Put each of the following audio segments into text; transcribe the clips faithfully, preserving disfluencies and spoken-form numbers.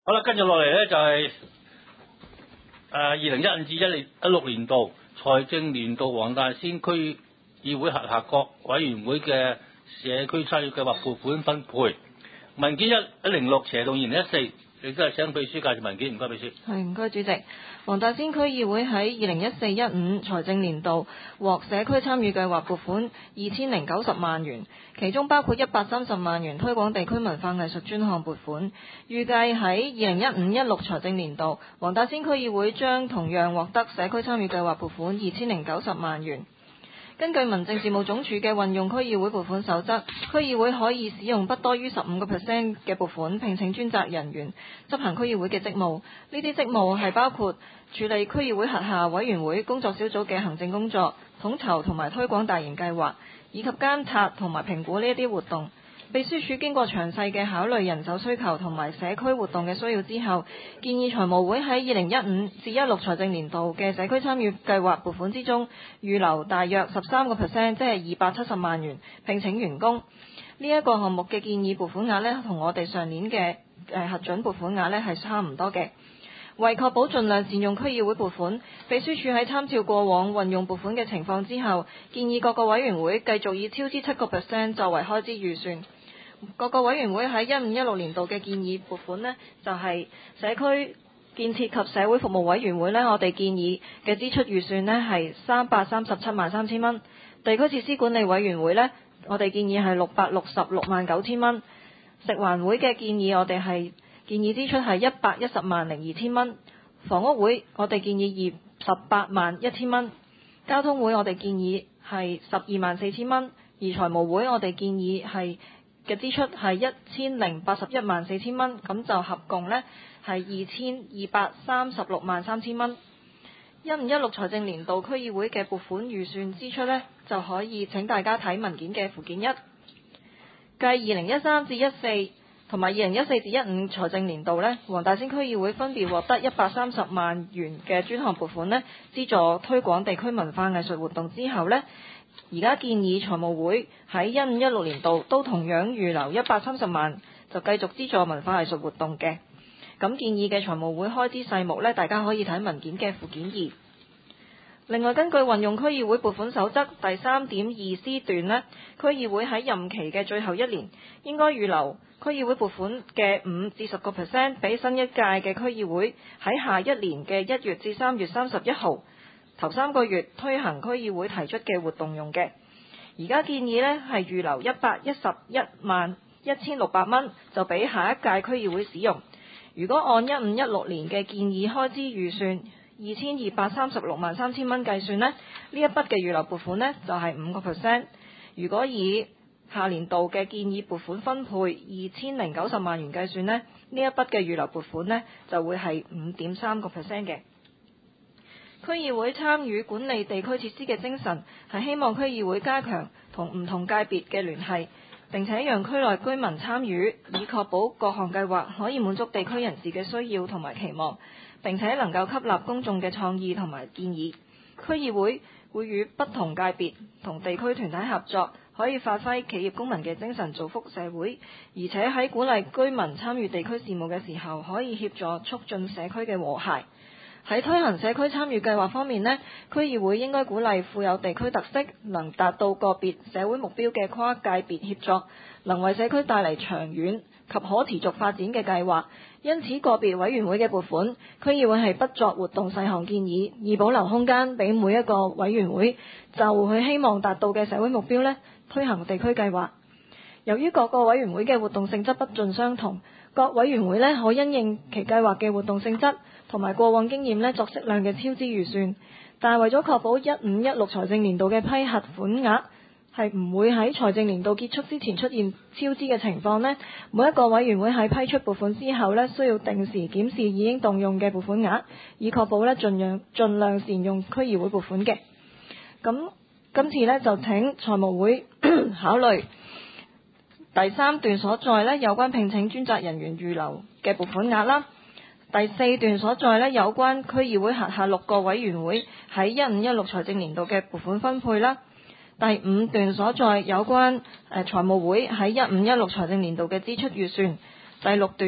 好啦，跟住落嚟咧就係誒二零一五至一零一六年度財政年度黃大仙區議會轄下各委員會嘅社區參與計劃撥款分配文件一一零六斜動二零一四，亦都係請秘書介紹文件，唔該秘書。 係，唔該主席。黃大仙區議會喺二零一四一五財政年度獲社區參與計劃撥款二千零九十萬元，其中包括一百三十萬元推廣地區文化藝術專項撥款。預計喺二零一五一六財政年度，黃大仙區議會將同樣獲得社區參與計劃撥款二千零九十萬元。根據民政事務總署嘅運用區議會撥款守則，區議會可以使用不多於十五個 percent 嘅撥款聘請專責人員執行區議會嘅職務。呢啲職務係包括處理區議會轄下委員會工作小組嘅行政工作、統籌同埋推廣大型計劃，以及監察同埋評估呢一啲活動。秘書處經過詳細嘅考慮人手需求同埋社區活動嘅需要之後，建議財務會喺二零一五至一六財政年度嘅社區參與計劃撥款之中，預留大約十三個 percent， 即係二百七十萬元聘請員工。呢、這、一個項目嘅建議撥款額呢，同我哋上年嘅誒核准撥款額呢係差唔多嘅。為確保盡量善用區議會撥款，秘書處喺參照過往運用撥款嘅情況之後，建議各個委員會繼續以超支七個 percent 作為開支預算。各個委員會喺一五一六年度嘅建議撥款呢，就係、是、社區建設及社會服務委員會呢，我哋建議嘅支出預算呢係三百三十七萬三千蚊。地區設施管理委員會呢，我哋建議係六百六十六萬九千蚊。食環會嘅建議我哋係建議支出係一百一十萬零二千蚊。房屋會我哋建議二十八萬一千蚊。交通會我哋建議係十二萬四千蚊。而財務會我哋建議係嘅支出係一千零八十一萬四千蚊，咁就合共呢係二千二百三十六萬三千蚊。一五一六財政年度區議會嘅撥款預算支出呢，就可以請大家睇文件嘅附件一。繼二零一三至一四同埋二零一四至一五財政年度呢，黃大仙區議會分別獲得一百三十萬元嘅專項撥款呢，資助推廣地區文化藝術活動之後呢，而家建議財務會喺一五一六年度都同樣預留一百三十萬，就繼續資助文化藝術活動嘅。咁建議嘅財務會開支細目呢，大家可以睇文件嘅附件二。另外，根據運用區議會撥款守則第三點二 C 段呢，區議會喺任期嘅最後一年應該預留區議會撥款嘅五至十個 percent 俾新一屆嘅區議會喺下一年嘅一月至三月三十一號頭三個月推行區議會提出嘅活動用嘅。而家建議呢係預留一百一十一萬一千六百蚊，就俾下一屆區議會使用。如果按一五一六年嘅建議開支預算二千二百三十六萬三千蚊計算呢，呢一筆嘅預留撥款呢就係五個 percent。如果以下年度嘅建議撥款分配二千零九十萬元計算呢，呢一筆嘅預留撥款呢就會係五點三個 percent 嘅。區議會參與管理地區設施嘅精神係希望區議會加強同唔同界別嘅聯繫，並且讓區內居民參與，以確保各項計劃可以滿足地區人士嘅需要同埋期望，並且能夠吸納公眾嘅創意同埋建議。區議會會與不同界別同地區團體合作，可以發揮企業公民嘅精神，造福社會，而且喺鼓勵居民參與地區事務嘅時候，可以協助促進社區嘅和諧。喺推行社區參與計劃方面呢，區議會應該鼓勵富有地區特色、能達到個別社會目標嘅跨界別協作，能為社區帶嚟長遠及可持續發展嘅計劃。因此，個別委員會嘅撥款，區議會係不作活動細項建議，以保留空間俾每一個委員會就佢希望達到嘅社會目標呢推行地區計劃。由於各個委員會嘅活動性質不盡相同，各委員會呢可因應其計劃嘅活動性質同埋過往經驗呢作適量嘅超支預算，但係為咗確保一五一六財政年度嘅批核款額係唔會喺財政年度結束之前出現超支嘅情況呢，每一個委員會喺批出撥款之後呢，需要定時檢視已經動用嘅撥款額，以確保呢盡量盡量善用區議會撥款嘅。咁今次呢，就請財務會考慮第三段所在呢有關聘請專責人員預留嘅撥款額啦，第四段所在呢有關區議會轄下六個委員會喺一五一六財政年度嘅撥款分配啦，第五段所在有關誒財務會喺一五一六財政年度嘅支出預算，第六段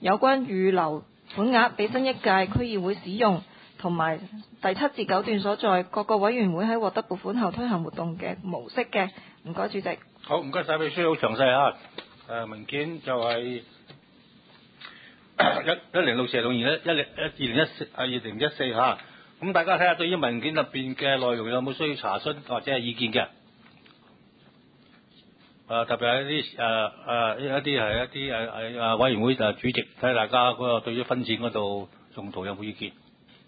有關預留款額俾新一屆區議會使用，同埋第七至九段所在各個委員會喺獲得撥款後推行活動嘅模式嘅。唔該，主席。 好，唔該晒，秘書好詳細啊。誒文件就係一一零六四同二一一零一二零一四啊二零一四嚇。咁大家睇下對於文件入邊嘅內容有冇需要查詢或者係意見嘅？誒特別係一啲誒誒一啲係一啲誒誒誒委員會誒主席睇下大家嗰個對於分錢嗰度用途有冇意見？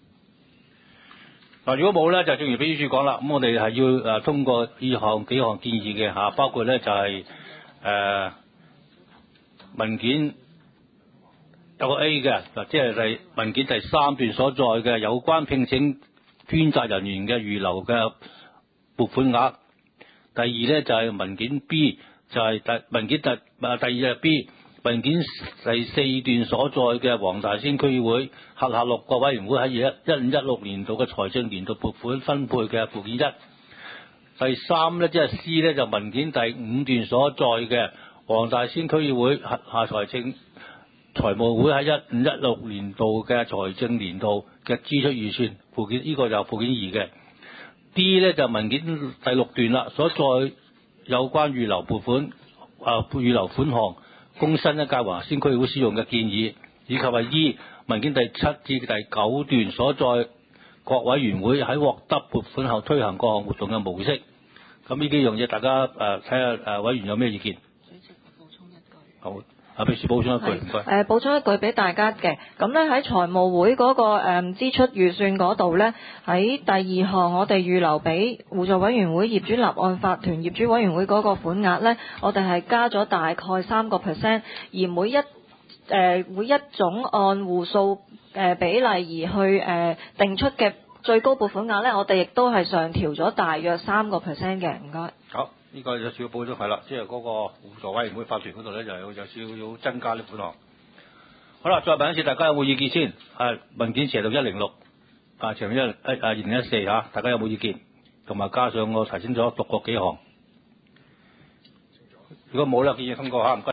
嗱，如果冇咧，就正如秘書處講啦，咁我哋係要誒通過呢項幾項建議嘅嚇，包括咧就係、是、誒、呃、文件有個 A 嘅嗱，即係第文件第三段所在嘅有關聘請專責人員嘅預留嘅撥款額。第二咧就係、是、文件 B， 就係第文件第誒第二係 B。文件第四段所在嘅黃大仙區議會轄下六個委員會喺一一五一六年度嘅財政年度撥款分配嘅附件一。第三咧即係 C 咧就文件第五段所在嘅黃大仙區議會轄下財政財務會喺一五一六年度嘅財政年度嘅支出預算附件，呢、這個就附件二嘅。D 咧就文件第六段啦，所在有關預留撥款啊預留款項供新一屆黃大仙區議會使用嘅建議，以及係 E 文件第七至第九段所在各委員會喺獲得撥款後推行各項活動嘅模式。咁呢幾樣嘢大家誒睇下誒委員有咩意見？主席，補充一句。好。啊，秘書補充一句，唔該。誒，補充一句俾大家嘅，咁咧喺財務會嗰、那個誒、嗯、支出預算嗰度咧，喺第二項我哋預留俾互助委員會業主立案法團業主委員會嗰個款額咧，我哋係加咗大概三個 percent，而每一誒、呃、每一種按戶數誒比例而去誒、呃、定出嘅最高撥款額咧，我哋亦都係上調咗大約三個 percent 嘅，唔該。好。呢個有少少補充係啦，即係嗰個互助委員會法團嗰度咧，就有有少少增加啲款項。好啦，再問一次，大家有冇意見先？係文件斜到一零六，啊，斜到一誒誒二零一四嚇，大家有冇意見？同埋加上我提醒咗讀過幾項，如果冇咧，建議通過嚇，唔該。